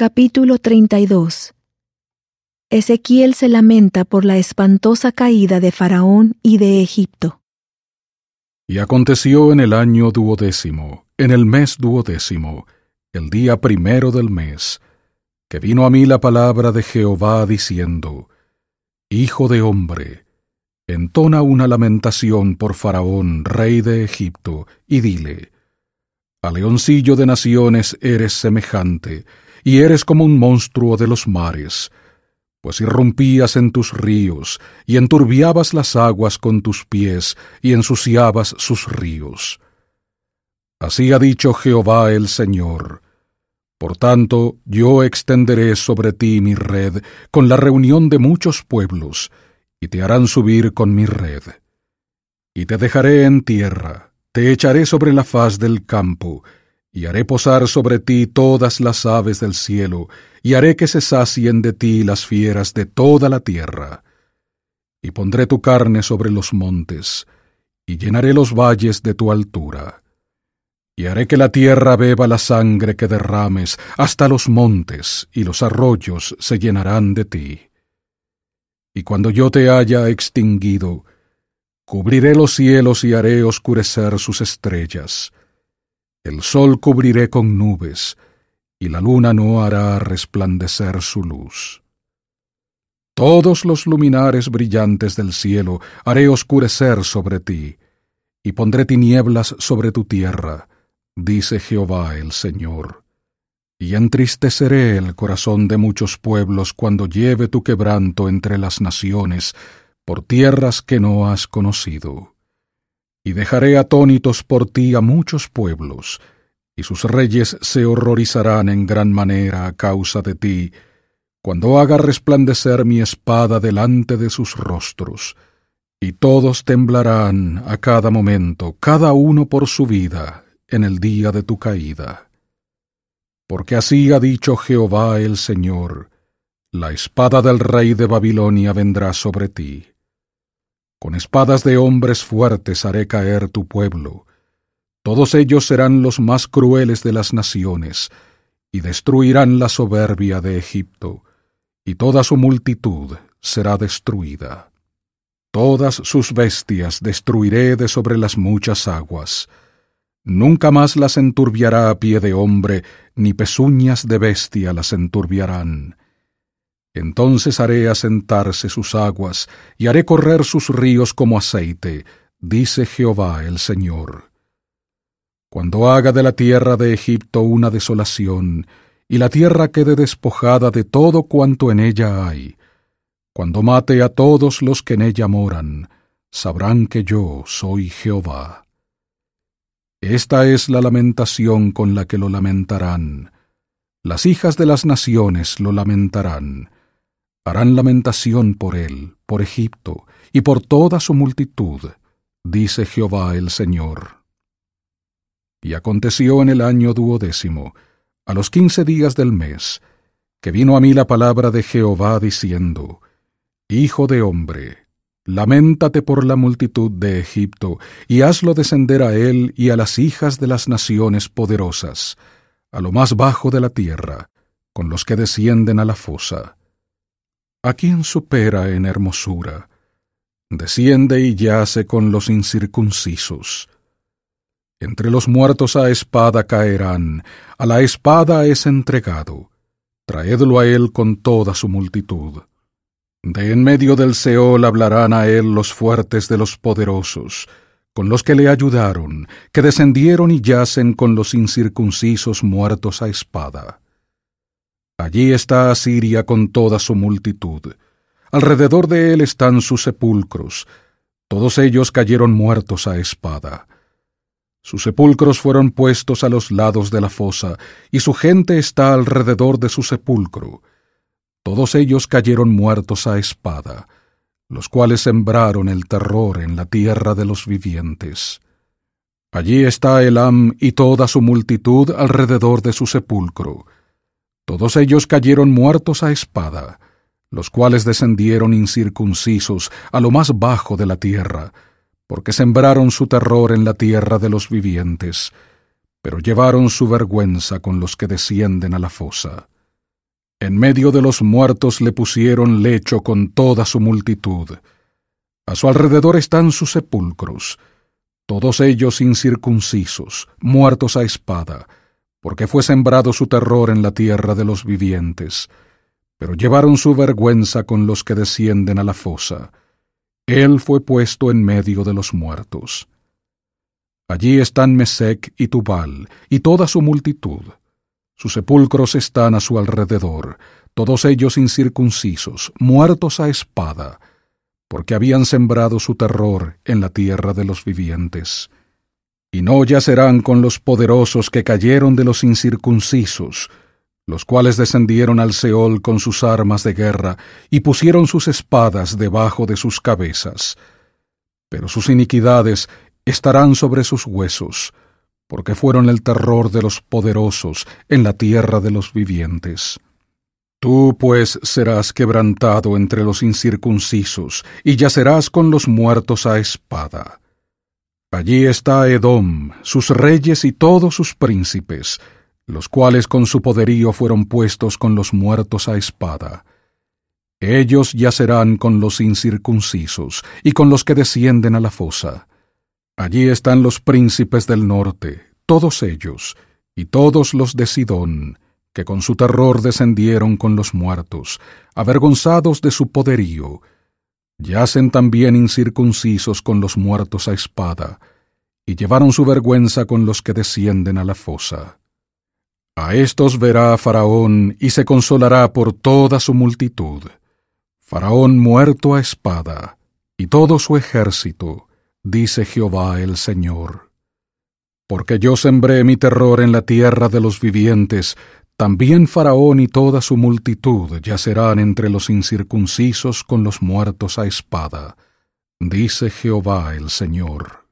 Capítulo 32. Ezequiel se lamenta por la espantosa caída de Faraón y de Egipto. Y aconteció en el año 12º, en el mes 12º, el día 1 del mes, que vino a mí la palabra de Jehová diciendo: Hijo de hombre, entona una lamentación por Faraón, rey de Egipto, y dile: A leoncillo de naciones eres semejante, y eres como un monstruo de los mares, pues irrumpías en tus ríos, y enturbiabas las aguas con tus pies, y ensuciabas sus ríos. Así ha dicho Jehová el Señor: Por tanto, yo extenderé sobre ti mi red con la reunión de muchos pueblos, y te harán subir con mi red. Y te dejaré en tierra, te echaré sobre la faz del campo, y haré posar sobre ti todas las aves del cielo, y haré que se sacien de ti las fieras de toda la tierra. Y pondré tu carne sobre los montes, y llenaré los valles de tu altura. Y haré que la tierra beba la sangre que derrames, hasta los montes, y los arroyos se llenarán de ti. Y cuando yo te haya extinguido, cubriré los cielos y haré oscurecer sus estrellas. El sol cubriré con nubes, y la luna no hará resplandecer su luz. Todos los luminares brillantes del cielo haré oscurecer sobre ti, y pondré tinieblas sobre tu tierra, dice Jehová el Señor. Y entristeceré el corazón de muchos pueblos cuando lleve tu quebranto entre las naciones, por tierras que no has conocido. Y dejaré atónitos por ti a muchos pueblos, y sus reyes se horrorizarán en gran manera a causa de ti, cuando haga resplandecer mi espada delante de sus rostros, y todos temblarán a cada momento, cada uno por su vida, en el día de tu caída. Porque así ha dicho Jehová el Señor: La espada del rey de Babilonia vendrá sobre ti. Con espadas de hombres fuertes haré caer tu pueblo. Todos ellos serán los más crueles de las naciones, y destruirán la soberbia de Egipto, y toda su multitud será destruida. Todas sus bestias destruiré de sobre las muchas aguas. Nunca más las enturbiará a pie de hombre, ni pezuñas de bestia las enturbiarán. Entonces haré asentarse sus aguas, y haré correr sus ríos como aceite, dice Jehová el Señor. Cuando haga de la tierra de Egipto una desolación, y la tierra quede despojada de todo cuanto en ella hay, cuando mate a todos los que en ella moran, sabrán que yo soy Jehová. Esta es la lamentación con la que lo lamentarán. Las hijas de las naciones lo lamentarán. Harán lamentación por él, por Egipto, y por toda su multitud, dice Jehová el Señor. Y aconteció en el año 12º, a los 15 días del mes, que vino a mí la palabra de Jehová diciendo: Hijo de hombre, lamentate por la multitud de Egipto, y hazlo descender a él y a las hijas de las naciones poderosas, a lo más bajo de la tierra, con los que descienden a la fosa. ¿A quién supera en hermosura? Desciende y yace con los incircuncisos. Entre los muertos a espada caerán, a la espada es entregado. Traedlo a él con toda su multitud. De en medio del Seol hablarán a él los fuertes de los poderosos, con los que le ayudaron, que descendieron y yacen con los incircuncisos muertos a espada. Allí está Asiria con toda su multitud. Alrededor de él están sus sepulcros. Todos ellos cayeron muertos a espada. Sus sepulcros fueron puestos a los lados de la fosa, y su gente está alrededor de su sepulcro. Todos ellos cayeron muertos a espada, los cuales sembraron el terror en la tierra de los vivientes. Allí está Elam y toda su multitud alrededor de su sepulcro. Todos ellos cayeron muertos a espada, los cuales descendieron incircuncisos a lo más bajo de la tierra, porque sembraron su terror en la tierra de los vivientes, pero llevaron su vergüenza con los que descienden a la fosa. En medio de los muertos le pusieron lecho con toda su multitud. A su alrededor están sus sepulcros, todos ellos incircuncisos, muertos a espada, porque fue sembrado su terror en la tierra de los vivientes. Pero llevaron su vergüenza con los que descienden a la fosa. Él fue puesto en medio de los muertos. Allí están Mesec y Tubal, y toda su multitud. Sus sepulcros están a su alrededor, todos ellos incircuncisos, muertos a espada, porque habían sembrado su terror en la tierra de los vivientes. Y no yacerán con los poderosos que cayeron de los incircuncisos, los cuales descendieron al Seol con sus armas de guerra y pusieron sus espadas debajo de sus cabezas. Pero sus iniquidades estarán sobre sus huesos, porque fueron el terror de los poderosos en la tierra de los vivientes. Tú, pues, serás quebrantado entre los incircuncisos, y yacerás con los muertos a espada. Allí está Edom, sus reyes y todos sus príncipes, los cuales con su poderío fueron puestos con los muertos a espada. Ellos yacerán con los incircuncisos, y con los que descienden a la fosa. Allí están los príncipes del norte, todos ellos, y todos los de Sidón, que con su terror descendieron con los muertos, avergonzados de su poderío. Yacen también incircuncisos con los muertos a espada, y llevaron su vergüenza con los que descienden a la fosa. A estos verá Faraón y se consolará por toda su multitud. Faraón muerto a espada, y todo su ejército, dice Jehová el Señor. Porque yo sembré mi terror en la tierra de los vivientes, también Faraón y toda su multitud yacerán entre los incircuncisos con los muertos a espada, dice Jehová el Señor.